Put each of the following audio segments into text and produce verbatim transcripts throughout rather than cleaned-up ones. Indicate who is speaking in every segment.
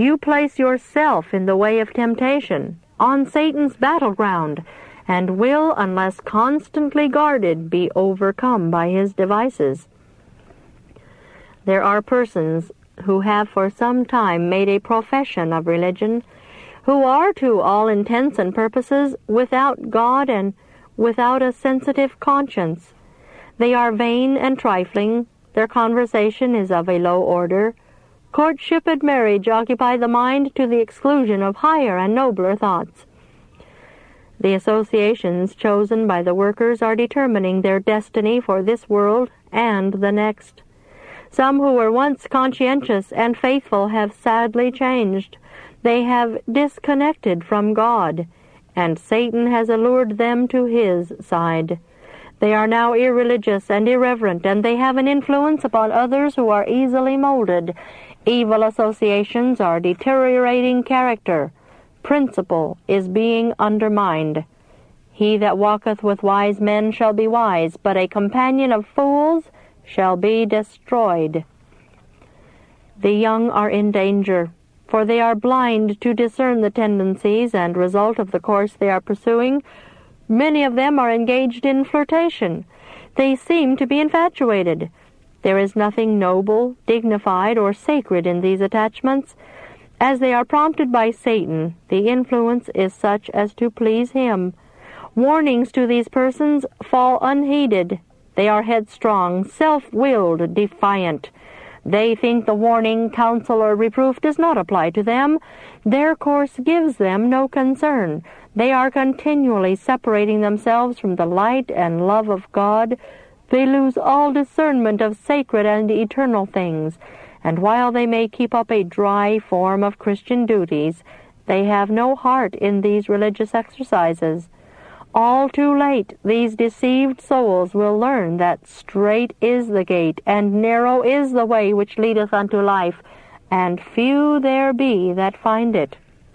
Speaker 1: You place yourself in the way of temptation, on Satan's battleground, and will, unless constantly guarded, be overcome by his devices. There are persons who have for some time made a profession of religion, who are to all intents and purposes without God and without a sensitive conscience. They are vain and trifling, their conversation is of a low order. Courtship and marriage occupy the mind to the exclusion of higher and nobler thoughts. The associations chosen by the workers are determining their destiny for this world and the next. Some who were once conscientious and faithful have sadly changed. They have disconnected from God, and Satan has allured them to his side. They are now irreligious and irreverent, and they have an influence upon others who are easily molded. Evil associations are deteriorating character. Principle is being undermined. He that walketh with wise men shall be wise, but a companion of fools shall be destroyed. The young are in danger, for they are blind to discern the tendencies and result of the course they are pursuing. Many of them are engaged in flirtation. They seem to be infatuated. There is nothing noble, dignified, or sacred in these attachments. As they are prompted by Satan, the influence is such as to please him. Warnings to these persons fall unheeded. They are headstrong, self-willed, defiant. They think the warning, counsel, or reproof does not apply to them. Their course gives them no concern. They are continually separating themselves from the light and love of God. They lose all discernment of sacred and eternal things, and while they may keep up a dry form of Christian duties, they have no heart in these religious exercises. All too late, these deceived souls will learn that strait is the gate, and narrow is the way which leadeth unto life, and few there be that find it.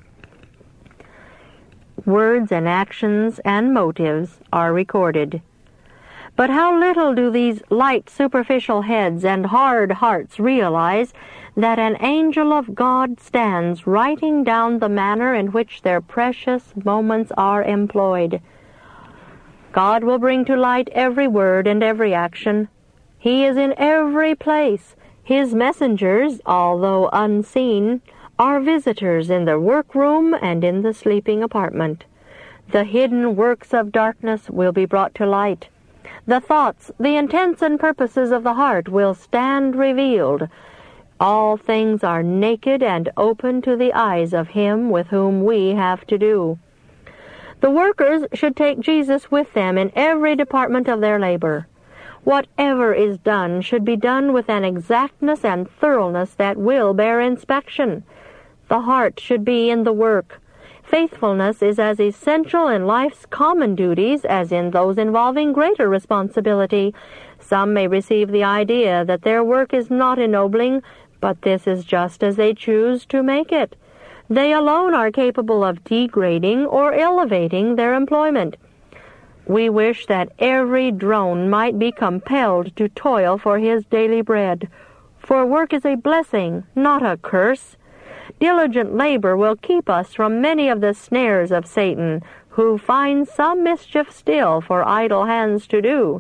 Speaker 1: Words and actions and motives are recorded. But how little do these light, superficial heads and hard hearts realize that an angel of God stands writing down the manner in which their precious moments are employed. God will bring to light every word and every action. He is in every place. His messengers, although unseen, are visitors in the workroom and in the sleeping apartment. The hidden works of darkness will be brought to light. The thoughts, the intents and purposes of the heart will stand revealed. All things are naked and open to the eyes of him with whom we have to do. The workers should take Jesus with them in every department of their labor. Whatever is done should be done with an exactness and thoroughness that will bear inspection. The heart should be in the work. Faithfulness is as essential in life's common duties as in those involving greater responsibility. Some may receive the idea that their work is not ennobling, but this is just as they choose to make it. They alone are capable of degrading or elevating their employment. We wish that every drone might be compelled to toil for his daily bread, for work is a blessing, not a curse. Diligent labor will keep us from many of the snares of Satan, who finds some mischief still for idle hands to do.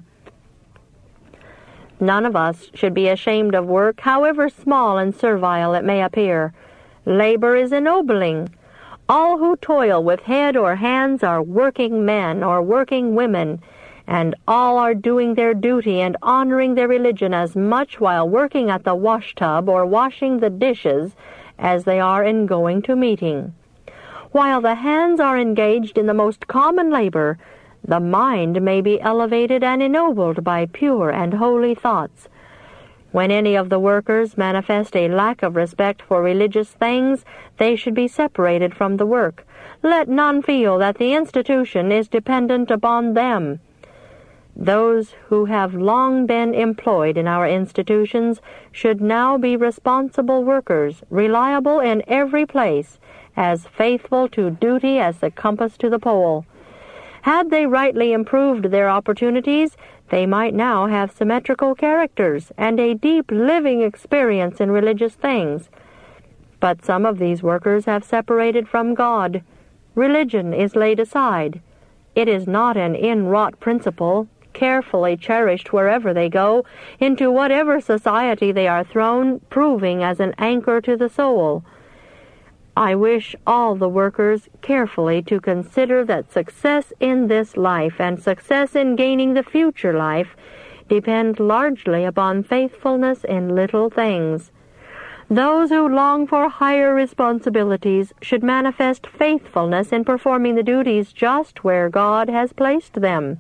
Speaker 1: None of us should be ashamed of work, however small and servile it may appear. Labor is ennobling. All who toil with head or hands are working men or working women, and all are doing their duty and honoring their religion as much while working at the washtub or washing the dishes as they are in going to meeting. While the hands are engaged in the most common labor, the mind may be elevated and ennobled by pure and holy thoughts. When any of the workers manifest a lack of respect for religious things, they should be separated from the work. Let none feel that the institution is dependent upon them. Those who have long been employed in our institutions should now be responsible workers, reliable in every place, as faithful to duty as the compass to the pole. Had they rightly improved their opportunities, they might now have symmetrical characters and a deep living experience in religious things. But some of these workers have separated from God. Religion is laid aside. It is not an inwrought principle, carefully cherished wherever they go, into whatever society they are thrown, proving as an anchor to the soul. I wish all the workers carefully to consider that success in this life and success in gaining the future life depend largely upon faithfulness in little things. Those who long for higher responsibilities should manifest faithfulness in performing the duties just where God has placed them.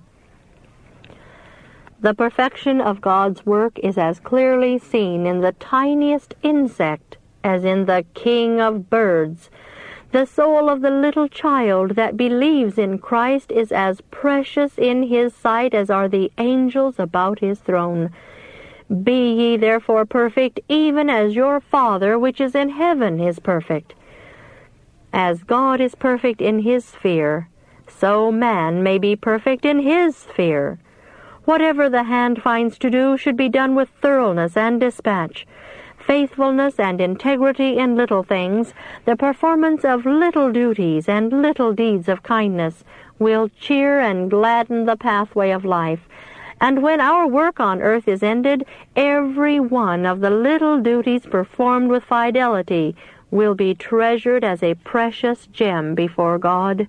Speaker 1: The perfection of God's work is as clearly seen in the tiniest insect as in the king of birds. The soul of the little child that believes in Christ is as precious in his sight as are the angels about his throne. Be ye therefore perfect, even as your Father which is in heaven is perfect. As God is perfect in his sphere, so man may be perfect in his sphere. Whatever the hand finds to do should be done with thoroughness and dispatch. Faithfulness and integrity in little things, the performance of little duties and little deeds of kindness, will cheer and gladden the pathway of life. And when our work on earth is ended, every one of the little duties performed with fidelity will be treasured as a precious gem before God.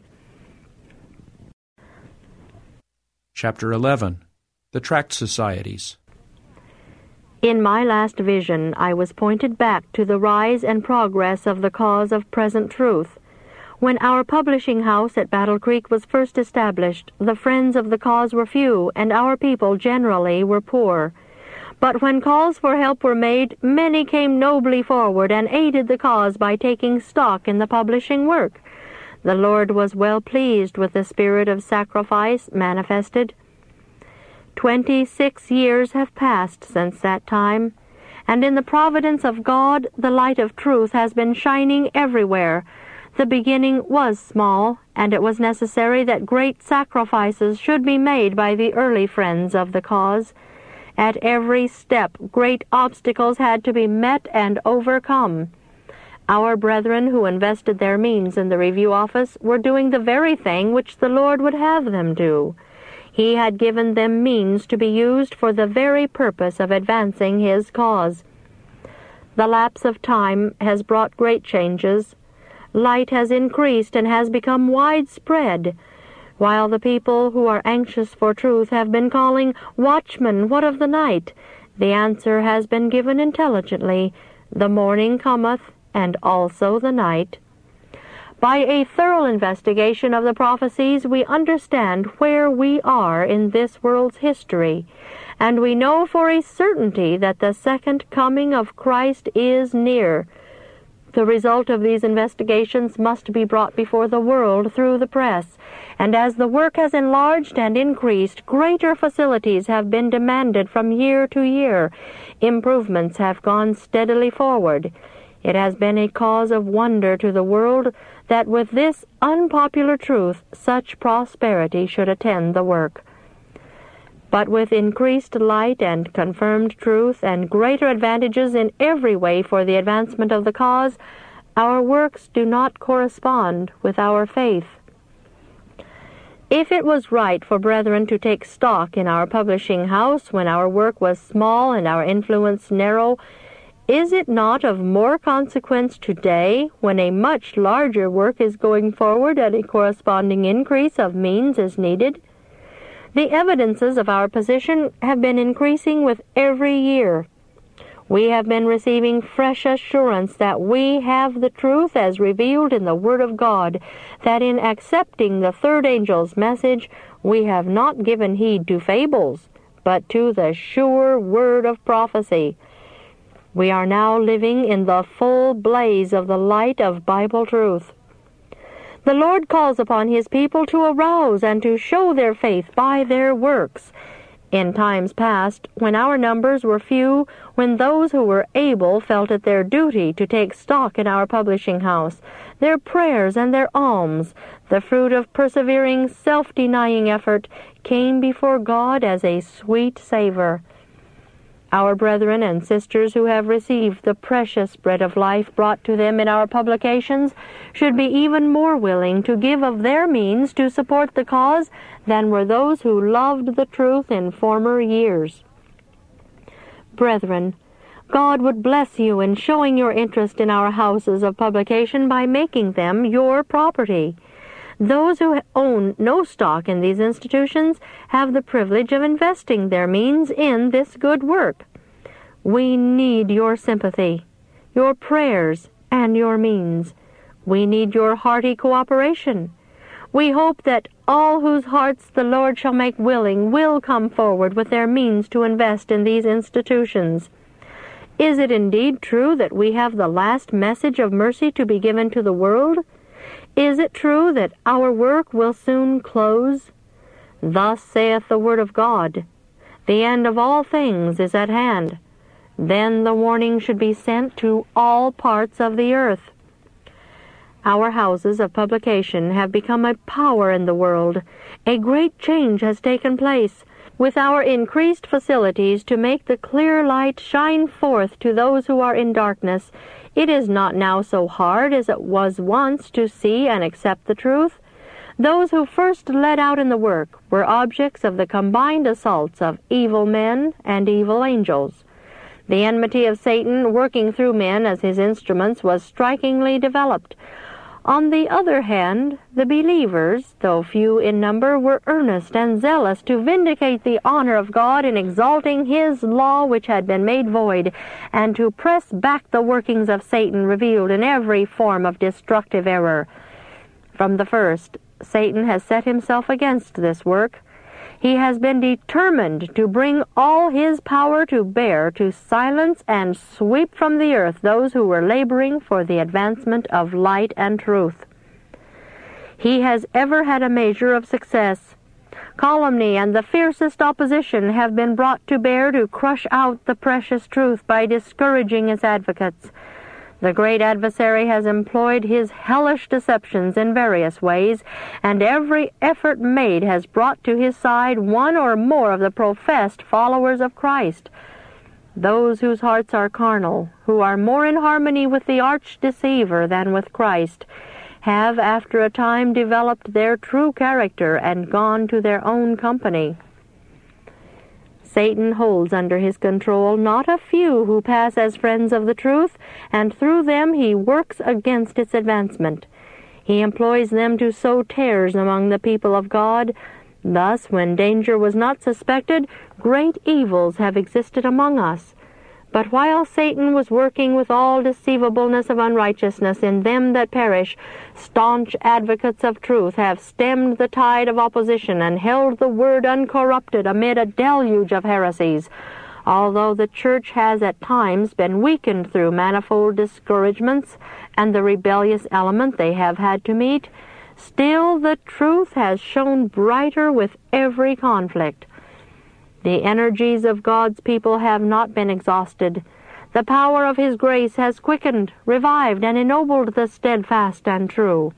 Speaker 2: Chapter eleven. The Tract Societies.
Speaker 1: In my last vision, I was pointed back to the rise and progress of the cause of present truth. When our publishing house at Battle Creek was first established, the friends of the cause were few, and our people generally were poor. But when calls for help were made, many came nobly forward and aided the cause by taking stock in the publishing work. The Lord was well pleased with the spirit of sacrifice manifested. Twenty-six years have passed since that time, and in the providence of God the light of truth has been shining everywhere. The beginning was small, and it was necessary that great sacrifices should be made by the early friends of the cause. At every step, great obstacles had to be met and overcome. Our brethren who invested their means in the review office were doing the very thing which the Lord would have them do. He had given them means to be used for the very purpose of advancing his cause. The lapse of time has brought great changes. Light has increased and has become widespread. While the people who are anxious for truth have been calling, "Watchman, what of the night?" the answer has been given intelligently, "The morning cometh, and also the night." By a thorough investigation of the prophecies, we understand where we are in this world's history, and we know for a certainty that the second coming of Christ is near. The result of these investigations must be brought before the world through the press, and as the work has enlarged and increased, greater facilities have been demanded from year to year. Improvements have gone steadily forward. It has been a cause of wonder to the world that with this unpopular truth such prosperity should attend the work. But with increased light and confirmed truth and greater advantages in every way for the advancement of the cause, our works do not correspond with our faith. If it was right for brethren to take stock in our publishing house when our work was small and our influence narrow, is it not of more consequence today, when a much larger work is going forward and a corresponding increase of means is needed? The evidences of our position have been increasing with every year. We have been receiving fresh assurance that we have the truth as revealed in the Word of God, that in accepting the third angel's message, we have not given heed to fables, but to the sure word of prophecy. We are now living in the full blaze of the light of Bible truth. The Lord calls upon his people to arouse and to show their faith by their works. In times past, when our numbers were few, when those who were able felt it their duty to take stock in our publishing house, their prayers and their alms, the fruit of persevering, self-denying effort, came before God as a sweet savor. Our brethren and sisters who have received the precious bread of life brought to them in our publications should be even more willing to give of their means to support the cause than were those who loved the truth in former years. Brethren, God would bless you in showing your interest in our houses of publication by making them your property. Those who own no stock in these institutions have the privilege of investing their means in this good work. We need your sympathy, your prayers, and your means. We need your hearty cooperation. We hope that all whose hearts the Lord shall make willing will come forward with their means to invest in these institutions. Is it indeed true that we have the last message of mercy to be given to the world? Is it true that our work will soon close? Thus saith the word of God, the end of all things is at hand. Then the warning should be sent to all parts of the earth. Our houses of publication have become a power in the world. A great change has taken place. With our increased facilities to make the clear light shine forth to those who are in darkness, it is not now so hard as it was once to see and accept the truth. Those who first led out in the work were objects of the combined assaults of evil men and evil angels. The enmity of Satan, working through men as his instruments, was strikingly developed. On the other hand, the believers, though few in number, were earnest and zealous to vindicate the honor of God in exalting his law which had been made void, and to press back the workings of Satan revealed in every form of destructive error. From the first, Satan has set himself against this work. He has been determined to bring all his power to bear to silence and sweep from the earth those who were laboring for the advancement of light and truth. He has ever had a measure of success. Calumny and the fiercest opposition have been brought to bear to crush out the precious truth by discouraging its advocates. The great adversary has employed his hellish deceptions in various ways, and every effort made has brought to his side one or more of the professed followers of Christ. Those whose hearts are carnal, who are more in harmony with the arch-deceiver than with Christ, have after a time developed their true character and gone to their own company. Satan holds under his control not a few who pass as friends of the truth, and through them he works against its advancement. He employs them to sow tares among the people of God. Thus, when danger was not suspected, great evils have existed among us. But while Satan was working with all deceivableness of unrighteousness in them that perish, staunch advocates of truth have stemmed the tide of opposition and held the word uncorrupted amid a deluge of heresies. Although the church has at times been weakened through manifold discouragements and the rebellious element they have had to meet, still the truth has shone brighter with every conflict. The energies of God's people have not been exhausted. The power of his grace has quickened, revived, and ennobled the steadfast and true.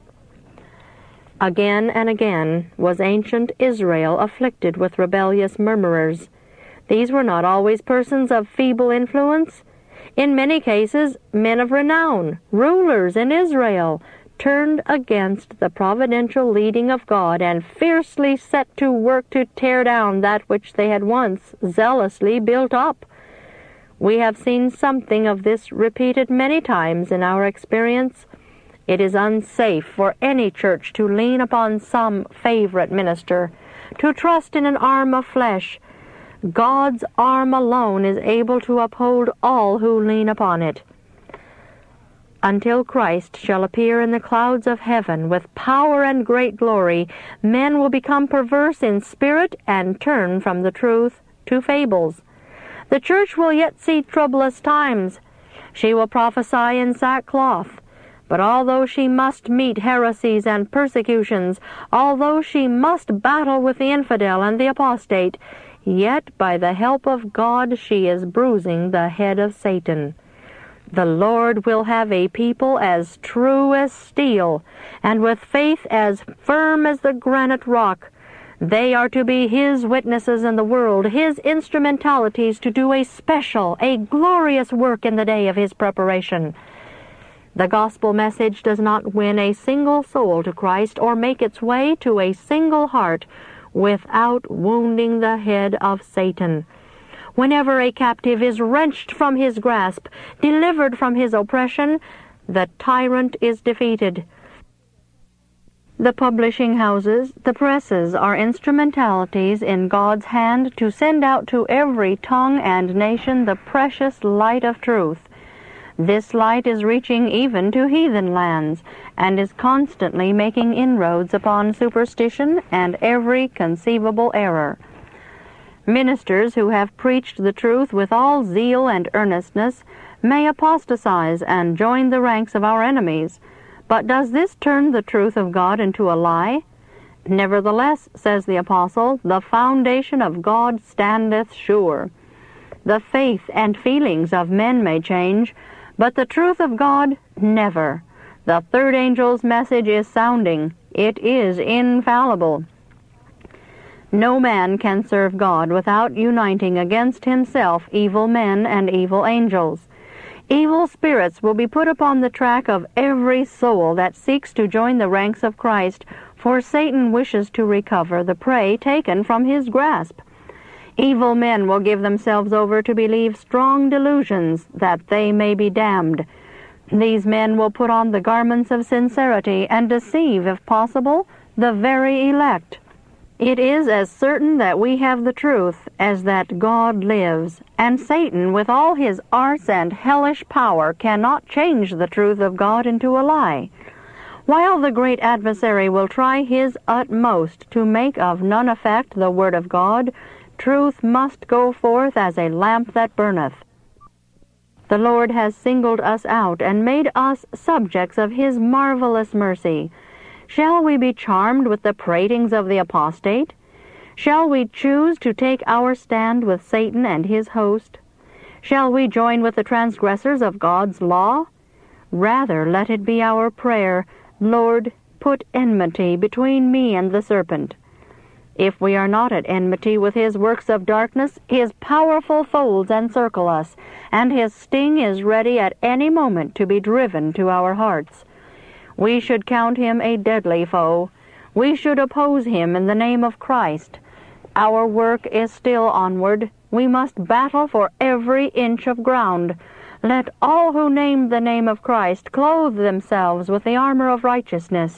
Speaker 1: Again and again was ancient Israel afflicted with rebellious murmurers. These were not always persons of feeble influence. In many cases, men of renown, rulers in Israel, turned against the providential leading of God and fiercely set to work to tear down that which they had once zealously built up. We have seen something of this repeated many times in our experience. It is unsafe for any church to lean upon some favorite minister, to trust in an arm of flesh. God's arm alone is able to uphold all who lean upon it. Until Christ shall appear in the clouds of heaven with power and great glory, men will become perverse in spirit and turn from the truth to fables. The church will yet see troublous times. She will prophesy in sackcloth. But although she must meet heresies and persecutions, although she must battle with the infidel and the apostate, yet by the help of God she is bruising the head of Satan. The Lord will have a people as true as steel, and with faith as firm as the granite rock. They are to be His witnesses in the world, His instrumentalities to do a special, a glorious work in the day of His preparation. The gospel message does not win a single soul to Christ or make its way to a single heart without wounding the head of Satan. Whenever a captive is wrenched from his grasp, delivered from his oppression, the tyrant is defeated. The publishing houses, the presses, are instrumentalities in God's hand to send out to every tongue and nation the precious light of truth. This light is reaching even to heathen lands, and is constantly making inroads upon superstition and every conceivable error. Ministers who have preached the truth with all zeal and earnestness may apostatize and join the ranks of our enemies. But does this turn the truth of God into a lie? Nevertheless, says the apostle, the foundation of God standeth sure. The faith and feelings of men may change, but the truth of God never. The third angel's message is sounding. It is infallible. No man can serve God without uniting against himself evil men and evil angels. Evil spirits will be put upon the track of every soul that seeks to join the ranks of Christ, for Satan wishes to recover the prey taken from his grasp. Evil men will give themselves over to believe strong delusions that they may be damned. These men will put on the garments of sincerity and deceive, if possible, the very elect. It is as certain that we have the truth as that God lives, and Satan, with all his arts and hellish power, cannot change the truth of God into a lie. While the great adversary will try his utmost to make of none effect the word of God, truth must go forth as a lamp that burneth. The Lord has singled us out and made us subjects of His marvelous mercy. Shall we be charmed with the pratings of the apostate? Shall we choose to take our stand with Satan and his host? Shall we join with the transgressors of God's law? Rather let it be our prayer, Lord, put enmity between me and the serpent. If we are not at enmity with his works of darkness, his powerful folds encircle us, and his sting is ready at any moment to be driven to our hearts. We should count him a deadly foe. We should oppose him in the name of Christ. Our work is still onward. We must battle for every inch of ground. Let all who name the name of Christ clothe themselves with the armor of righteousness.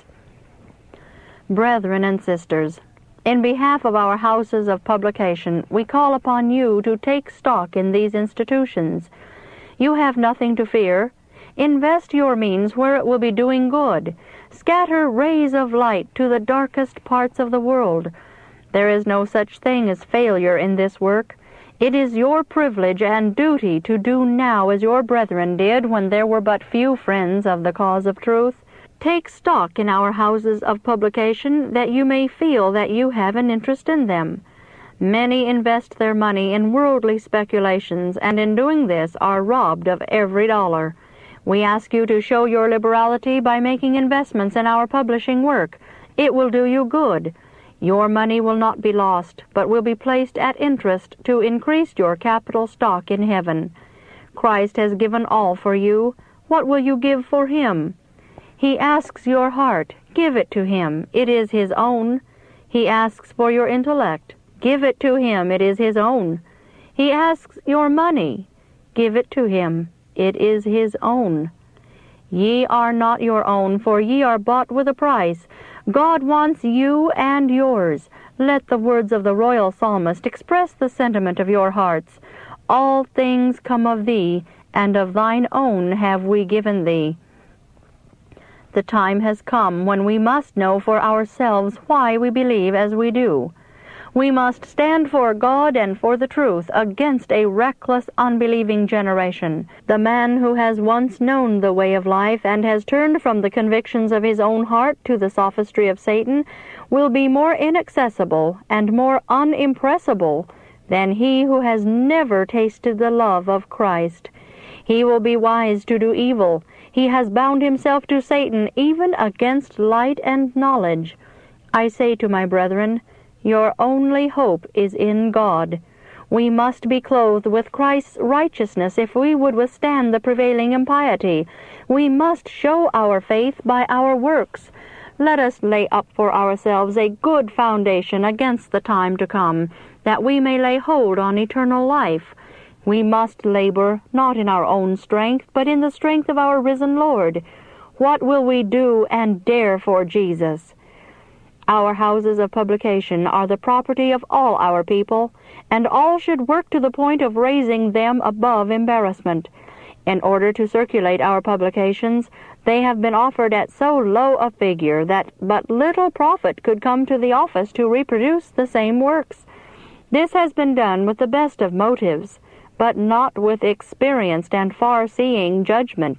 Speaker 1: Brethren and sisters, in behalf of our houses of publication, we call upon you to take stock in these institutions. You have nothing to fear. Invest your means where it will be doing good. Scatter rays of light to the darkest parts of the world. There is no such thing as failure in this work. It is your privilege and duty to do now as your brethren did when there were but few friends of the cause of truth. Take stock in our houses of publication, that you may feel that you have an interest in them. Many invest their money in worldly speculations, and in doing this are robbed of every dollar. We ask you to show your liberality by making investments in our publishing work. It will do you good. Your money will not be lost, but will be placed at interest to increase your capital stock in heaven. Christ has given all for you. What will you give for him? He asks your heart. Give it to him. It is his own. He asks for your intellect. Give it to him. It is his own. He asks your money. Give it to him. It is his own. Ye are not your own, for ye are bought with a price. God wants you and yours. Let the words of the royal psalmist express the sentiment of your hearts. All things come of thee, and of thine own have we given thee. The time has come when we must know for ourselves why we believe as we do. We must stand for God and for the truth against a reckless, unbelieving generation. The man who has once known the way of life and has turned from the convictions of his own heart to the sophistry of Satan will be more inaccessible and more unimpressible than he who has never tasted the love of Christ. He will be wise to do evil. He has bound himself to Satan even against light and knowledge. I say to my brethren, Your only hope is in God. We must be clothed with Christ's righteousness if we would withstand the prevailing impiety. We must show our faith by our works. Let us lay up for ourselves a good foundation against the time to come, that we may lay hold on eternal life. We must labor not in our own strength, but in the strength of our risen Lord. What will we do and dare for Jesus? Our houses of publication are the property of all our people, and all should work to the point of raising them above embarrassment. In order to circulate our publications, they have been offered at so low a figure that but little profit could come to the office to reproduce the same works. This has been done with the best of motives, but not with experienced and far-seeing judgment.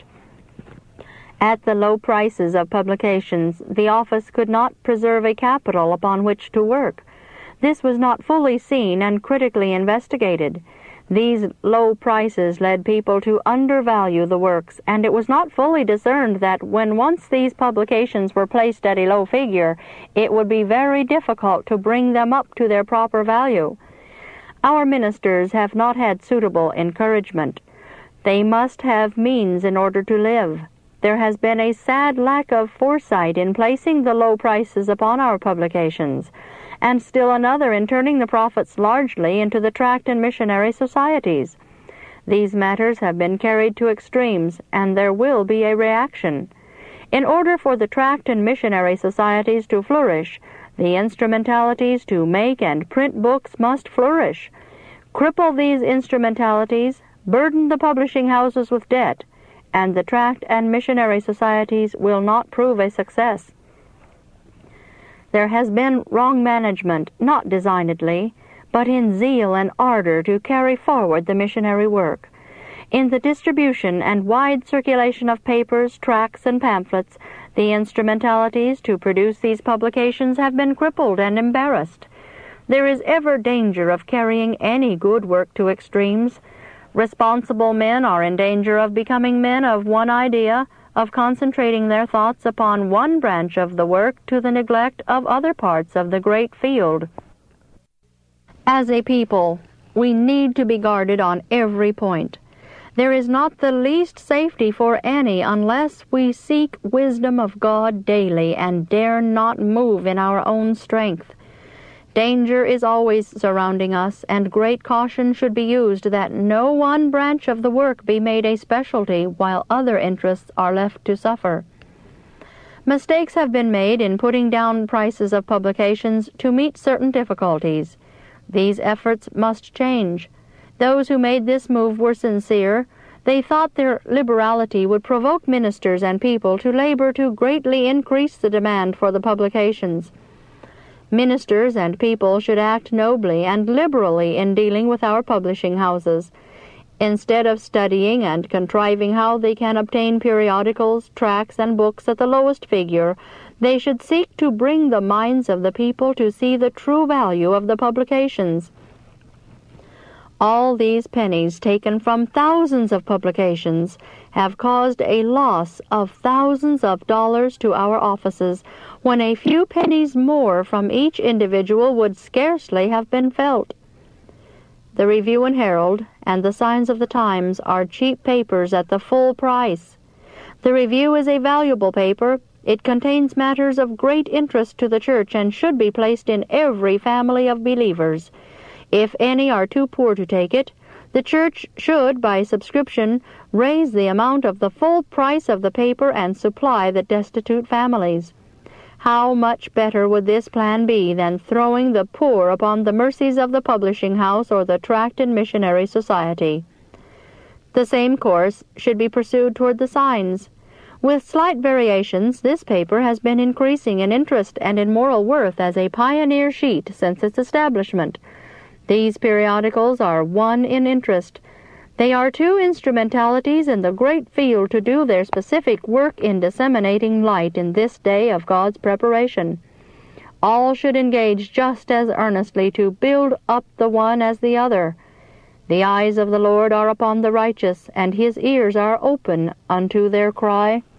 Speaker 1: At the low prices of publications, the office could not preserve a capital upon which to work. This was not fully seen and critically investigated. These low prices led people to undervalue the works, and it was not fully discerned that when once these publications were placed at a low figure, it would be very difficult to bring them up to their proper value. Our ministers have not had suitable encouragement. They must have means in order to live. There has been a sad lack of foresight in placing the low prices upon our publications, and still another in turning the profits largely into the tract and missionary societies. These matters have been carried to extremes, and there will be a reaction. In order for the tract and missionary societies to flourish, the instrumentalities to make and print books must flourish. Cripple these instrumentalities, burden the publishing houses with debt, and the tract and missionary societies will not prove a success. There has been wrong management, not designedly, but in zeal and ardor to carry forward the missionary work. In the distribution and wide circulation of papers, tracts, and pamphlets, the instrumentalities to produce these publications have been crippled and embarrassed. There is ever danger of carrying any good work to extremes. Responsible men are in danger of becoming men of one idea, of concentrating their thoughts upon one branch of the work to the neglect of other parts of the great field. As a people, we need to be guarded on every point. There is not the least safety for any unless we seek wisdom of God daily and dare not move in our own strength. Danger is always surrounding us, and great caution should be used that no one branch of the work be made a specialty while other interests are left to suffer. Mistakes have been made in putting down prices of publications to meet certain difficulties. These efforts must change. Those who made this move were sincere. They thought their liberality would provoke ministers and people to labor to greatly increase the demand for the publications. Ministers and people should act nobly and liberally in dealing with our publishing houses. Instead of studying and contriving how they can obtain periodicals, tracts, and books at the lowest figure, they should seek to bring the minds of the people to see the true value of the publications. All these pennies taken from thousands of publications have caused a loss of thousands of dollars to our offices, when a few pennies more from each individual would scarcely have been felt. The Review and Herald and the Signs of the Times are cheap papers at the full price. The Review is a valuable paper. It contains matters of great interest to the church and should be placed in every family of believers. If any are too poor to take it, the church should, by subscription, raise the amount of the full price of the paper and supply the destitute families. How much better would this plan be than throwing the poor upon the mercies of the publishing house or the tract and missionary society? The same course should be pursued toward the Signs. With slight variations, this paper has been increasing in interest and in moral worth as a pioneer sheet since its establishment. These periodicals are one in interest. They are two instrumentalities in the great field to do their specific work in disseminating light in this day of God's preparation. All should engage just as earnestly to build up the one as the other. The eyes of the Lord are upon the righteous, and his ears are open unto their cry.